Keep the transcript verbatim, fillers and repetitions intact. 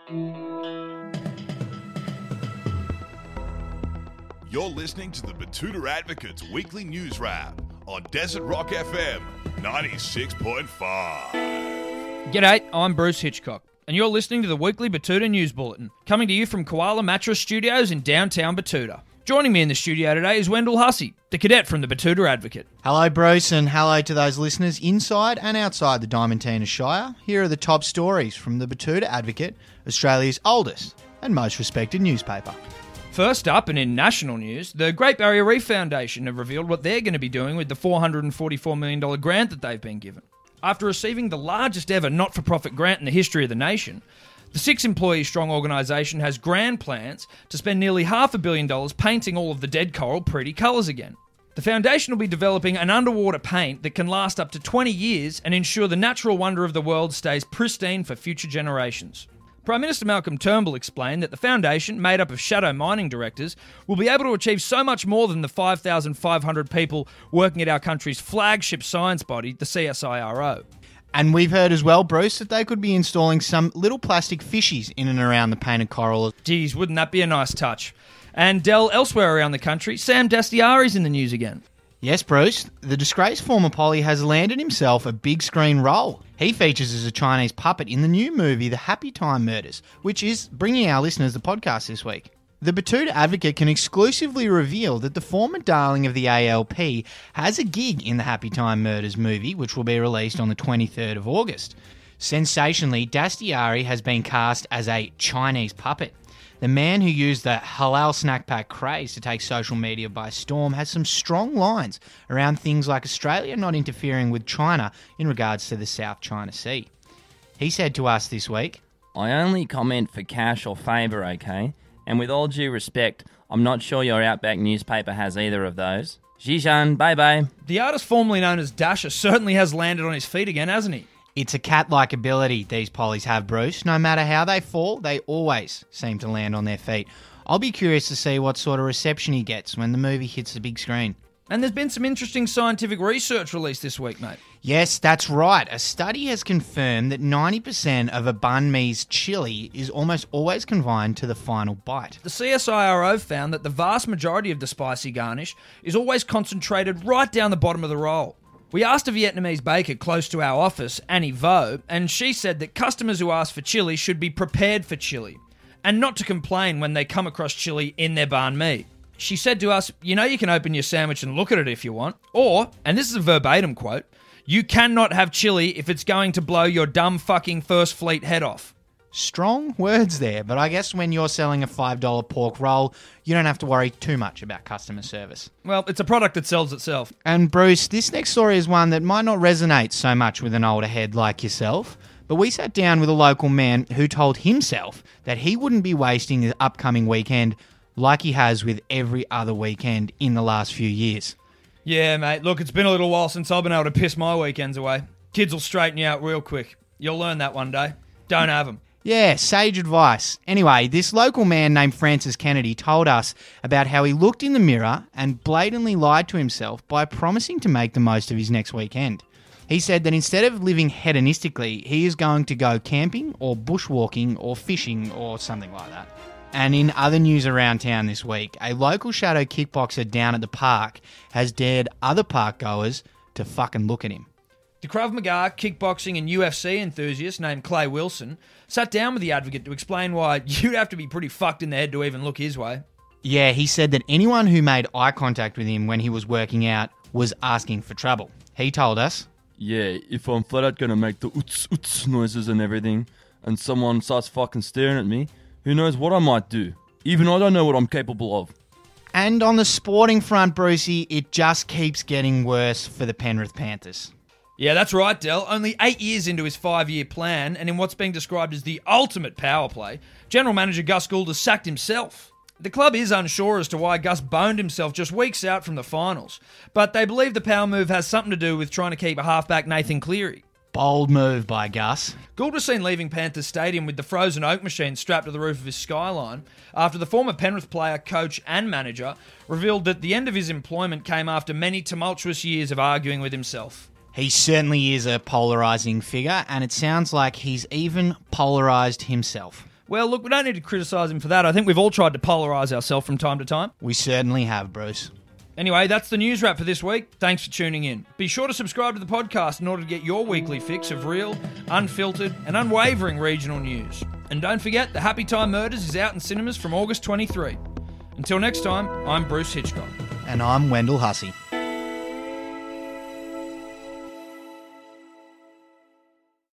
You're listening to the Betoota Advocates Weekly News Wrap on Desert Rock F M ninety-six point five. G'day, I'm Bruce Hitchcock, and you're listening to the weekly Betoota News Bulletin, coming to you from Koala Mattress Studios in downtown Betoota. Joining me in the studio today is Wendell Hussey, the cadet from the Betoota Advocate. Hello, Bruce, and hello to those listeners inside and outside the Diamantina Shire. Here are the top stories from the Betoota Advocate, Australia's oldest and most respected newspaper. First up, and in national news, the Great Barrier Reef Foundation have revealed what they're going to be doing with the four hundred forty-four million dollars grant that they've been given. After receiving the largest ever not-for-profit grant in the history of the nation, the six-employee-strong organisation has grand plans to spend nearly half a billion dollars painting all of the dead coral pretty colours again. The foundation will be developing an underwater paint that can last up to twenty years and ensure the natural wonder of the world stays pristine for future generations. Prime Minister Malcolm Turnbull explained that the foundation, made up of shadow mining directors, will be able to achieve so much more than the five thousand five hundred people working at our country's flagship science body, the C S I R O. And we've heard as well, Bruce, that they could be installing some little plastic fishies in and around the painted coral. Geez, wouldn't that be a nice touch? And Dell, elsewhere around the country, Sam Dastyari's in the news again. Yes, Bruce, the disgraced former Polly has landed himself a big screen role. He features as a Chinese puppet in the new movie The Happy Time Murders, which is bringing our listeners the podcast this week. The Betoota Advocate can exclusively reveal that the former darling of the A L P has a gig in the Happy Time Murders movie, which will be released on the twenty-third of August. Sensationally, Dastyari has been cast as a Chinese puppet. The man who used the halal snack pack craze to take social media by storm has some strong lines around things like Australia not interfering with China in regards to the South China Sea. He said to us this week, "I only comment for cash or favour, okay? And with all due respect, I'm not sure your Outback newspaper has either of those. Zhishan, bye-bye." The artist formerly known as Dasher certainly has landed on his feet again, hasn't he? It's a cat-like ability these pollies have, Bruce. No matter how they fall, they always seem to land on their feet. I'll be curious to see what sort of reception he gets when the movie hits the big screen. And there's been some interesting scientific research released this week, mate. Yes, that's right. A study has confirmed that ninety percent of a banh mi's chili is almost always confined to the final bite. The C S I R O found that the vast majority of the spicy garnish is always concentrated right down the bottom of the roll. We asked a Vietnamese baker close to our office, Annie Vo, and she said that customers who ask for chili should be prepared for chili, and not to complain when they come across chili in their banh mi. She said to us, you know you can open your sandwich and look at it if you want, or, and this is a verbatim quote, you cannot have chili if it's going to blow your dumb fucking First Fleet head off. Strong words there, but I guess when you're selling a five dollar pork roll, you don't have to worry too much about customer service. Well, it's a product that sells itself. And Bruce, this next story is one that might not resonate so much with an older head like yourself, but we sat down with a local man who told himself that he wouldn't be wasting the upcoming weekend like he has with every other weekend in the last few years. Yeah, mate, look, it's been a little while since I've been able to piss my weekends away. Kids will straighten you out real quick. You'll learn that one day. Don't have them. Yeah, sage advice. Anyway, this local man named Francis Kennedy told us about how he looked in the mirror and blatantly lied to himself by promising to make the most of his next weekend. He said that instead of living hedonistically, he is going to go camping or bushwalking or fishing or something like that. And in other news around town this week, a local shadow kickboxer down at the park has dared other park goers to fucking look at him. The Krav Maga, kickboxing and U F C enthusiast named Clay Wilson sat down with the Advocate to explain why you'd have to be pretty fucked in the head to even look his way. Yeah, he said that anyone who made eye contact with him when he was working out was asking for trouble. He told us, "Yeah, if I'm flat out gonna make the oots oots noises and everything, and someone starts fucking staring at me, who knows what I might do? Even I don't know what I'm capable of." And on the sporting front, Brucey, it just keeps getting worse for the Penrith Panthers. Yeah, that's right, Del. Only eight years into his five-year plan, and in what's being described as the ultimate power play, General Manager Gus Gould has sacked himself. The club is unsure as to why Gus boned himself just weeks out from the finals, but they believe the power move has something to do with trying to keep a halfback Nathan Cleary. Bold move by Gus. Gould was seen leaving Panthers Stadium with the frozen oak machine strapped to the roof of his skyline after the former Penrith player, coach and manager revealed that the end of his employment came after many tumultuous years of arguing with himself. He certainly is a polarising figure, and it sounds like he's even polarised himself. Well, look, we don't need to criticise him for that. I think we've all tried to polarise ourselves from time to time. We certainly have, Bruce. Anyway, that's the news wrap for this week. Thanks for tuning in. Be sure to subscribe to the podcast in order to get your weekly fix of real, unfiltered, and unwavering regional news. And don't forget, The Happy Time Murders is out in cinemas from August twenty-third. Until next time, I'm Bruce Hitchcock. And I'm Wendell Hussey.